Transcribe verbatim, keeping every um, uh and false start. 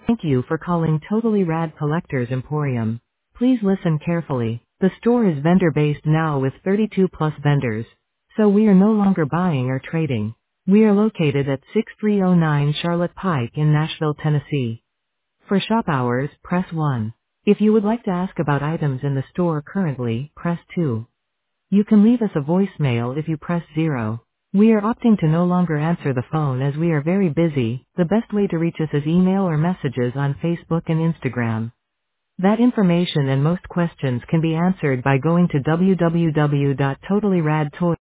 Thank you for calling Totally Rad Collectors Emporium. Please listen carefully. The store is vendor-based now with thirty-two plus vendors. So we are no longer buying or trading. We are located at six three zero nine Charlotte Pike in Nashville, Tennessee. For shop hours, press one. If you would like to ask about items in the store currently, press two. You can leave us a voicemail if you press zero. We are opting to no longer answer the phone as we are very busy. The best way to reach us is email or messages on Facebook and Instagram. That information and most questions can be answered by going to w w w dot totally rad toys